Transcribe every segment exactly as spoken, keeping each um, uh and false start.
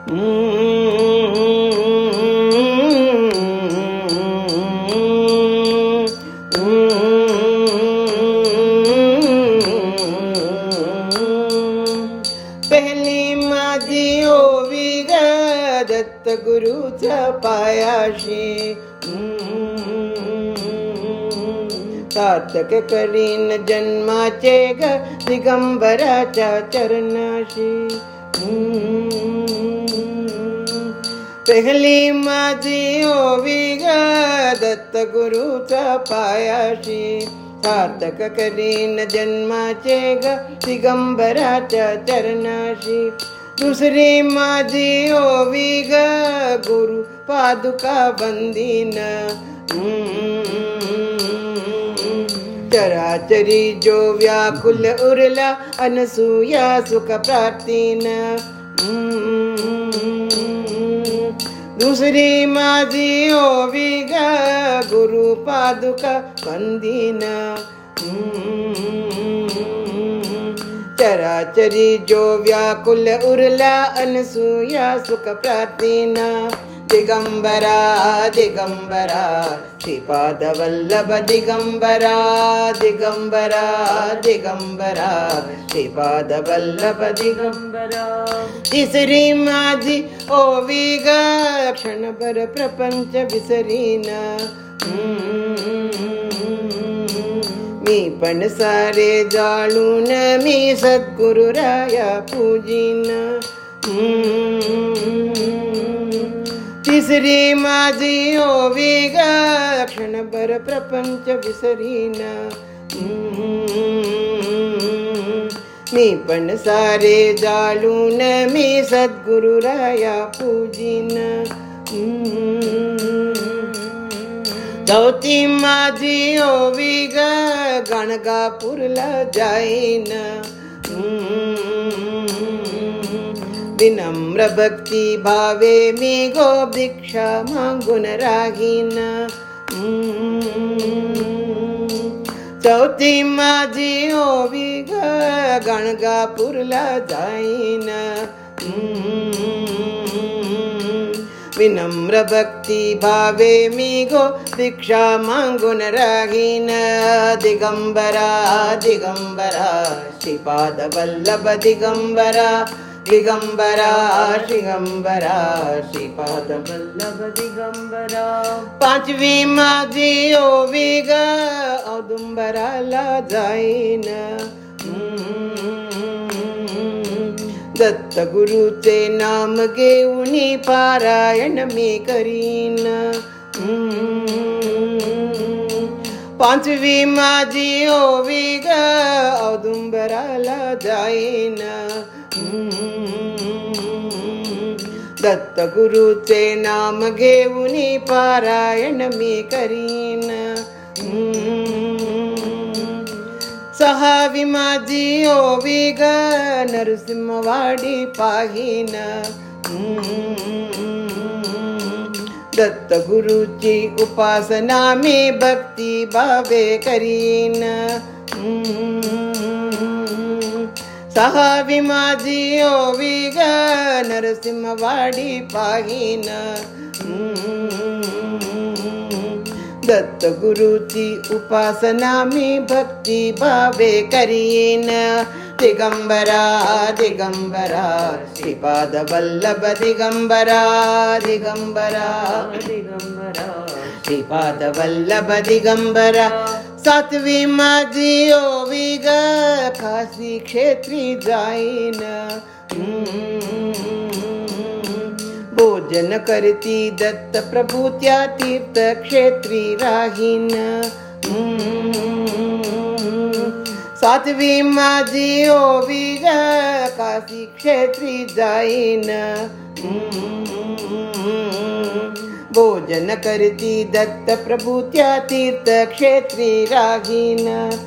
पहली माझी ओवी ग दत्त गुरुचा पायाशी, सार्थक करीन जन्माचे ग दिगंबराच्या चरणाशी. पहली माझी ओवी ग दत्त गुरुचा पायाशी, सार्थक करीन जन्माचे ग दिगंबराच्या चरणाशी. दुसरी माझी ओवी ग गुरु पादुका बंदीन, चराचरी जो व्याकुल उरला अनसूया सुख प्राप्तीन. दुसरी माझी ओवी ग गुरु पादुका बंदीन, चराचरी जो व्याकुल उरला अनसूया सुख प्राप्तीन. दिगंबरा दिगंबरा श्रीपाद वल्लभ दिगंबरा, दिगंबरा दिगंबरा श्रीपाद वल्लभ दिगंबरा. तिसरी माझी ओवी ग क्षणभर प्रपंच विसरीन, मी पण सारे जाळून मी सद्गुरुराया पूजीन. तिसरी माझी ओवी ग क्षणभर प्रपंच विसरीन, मी पण सारे जाळून मी सद्गुरुराया पूजीन. चौथी माझी ओवी ग गाणगापूरला जाईन, विनम्र भक्ती भावे मी गो भिक्षा मागून राहीन. चौथी माझी ओवी ग गाणगापूरला जाईन, विनम्र भक्ती भावे मी गो भिक्षा मागून राहीन. दिगंबरा दिगंबरा श्रीपाद वल्लभ दिगंबरा, दिगंबरा दिगंबरा श्रीपाद वल्लभ दिगंबरा. पाचवी माझी ओवी ग औदुंबराला जाईन, दत्त गुरुचे नाम घेऊन पारायण मी करीन. पाचवी माझी ओवी ग औदुंबराला जाईन, दत्त गुरुचे नाम घेऊन पारायण मी करीन. सहावी माझी ओवी ग नरसिंहवाडी पाहीन, दत्त गुरुची उपासना मी भक्ती भावे करीन. सहावी माझी ओवी ग नरसिंहवाडी पाहीन, दत्त गुरुची उपासना मी भक्ती भावे करीन. दिगंबरा दिगंबरा श्रीपाद वल्लभ दिगंबरा, दिगंबरा दिगंबरा श्रीपाद वल्लभ दिगंबरा. सातवी माझी ओवी ग काशी क्षेत्री जाईन, भोजन करती दत्त प्रभू त्या तीर्थ क्षेत्री राहीन. सातवी माझी ओवी ग काशी क्षेत्री जाईन, भोजन करती दत्त प्रभू त्या तीर्थ क्षेत्री राहीन.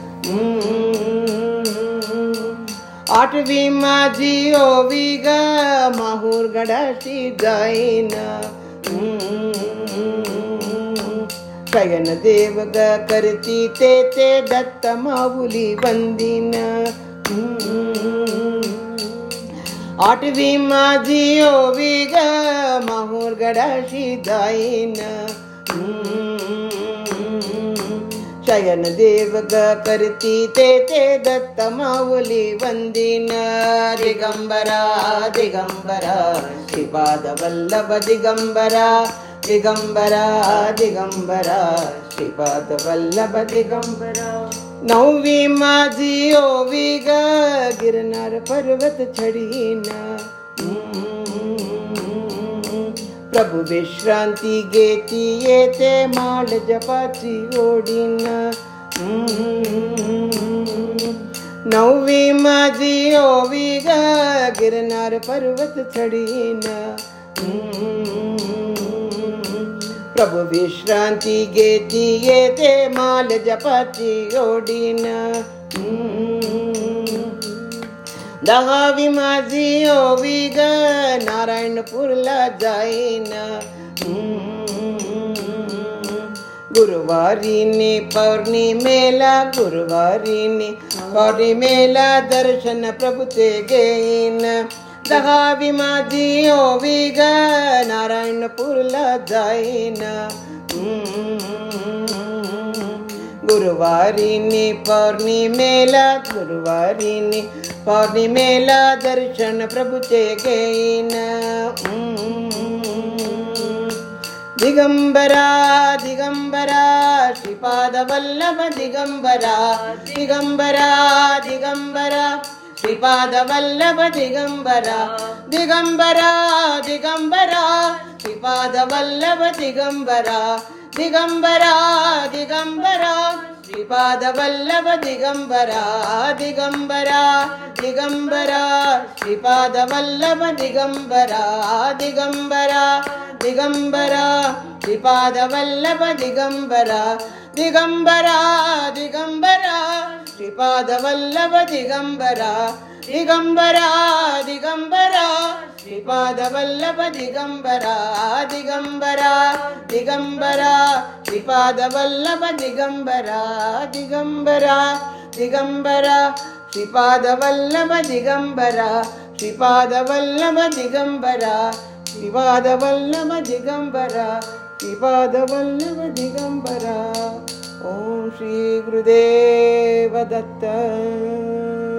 आठवी माझी ओवी ग माहूर गडाशी जाईन, शयन देव ग करती ते ते दत्त माऊली वंदीन. आठवी माझी ओवी ग माहूर गडाशी जाईन शयन देव ग करती ते ते दत्त माऊली वंदिन दिगंबरा दिगंबरा श्रीपाद वल्लभ दिगंबरा दिगंबरा दिगंबरा श्रीपाद वल्लभ दिगंबरा नववी माझी ओवी ग गिरनार पर्वत चढीन प्रभु विश्रांती घेती येते माळ जपाची ओढीन नववी माझी ओवी ग गिरनार पर्वत चढीन प्रभु विश्रांती घेती येते माल जपाची ओढीन दहावी माझी ओवी ग नारायणपूरला जाईन गुरुवारीने पौर्णिमेला गुरुवारीने पौर्णिमेला दर्शन प्रभुचे घेईन दहावी माझी ओवी ग नारायणपूरला जाईन गुरुवारीने पौर्णिमेला गुरुवारीने पौर्णिमेला दर्शन प्रभुचे घेईन दिगंबरा दिगंबरा श्रीपाद वल्लभ दिगंबरा दिगंबरा दिगंबरा श्रीपाद वल्लभ दिगंबरा दिगंबरा दिगंबरा श्रीपाद वल्लभ दिगंबरा दिगंबरा दिगंबरा श्रीपाद वल्लभ दिगंबरा दिगंबरा दिगंबरा श्रीपाद वल्लभ दिगंबरा दिगंबरा दिगंबरा श्रीपाद वल्लभ दिगंबरा दिगंबरा दिगंबरा श्रीपाद वल्लभ दिगंबरा दिगंबरा दिगंबरा श्रीपाद वल्लभ दिगंबरा दिगंबरा दिगंबरा श्रीपाद वल्लभ दिगंबरा दिगंबरा दिगंबरा श्रीपाद वल्लभ दिगंबरा श्रीपाद वल्लभ दिगंबरा श्रीपाद वल्लभ दिगंबरा श्रीपाद वल्लभ दिगंबरा। ओम श्री गुरुदेव दत्त।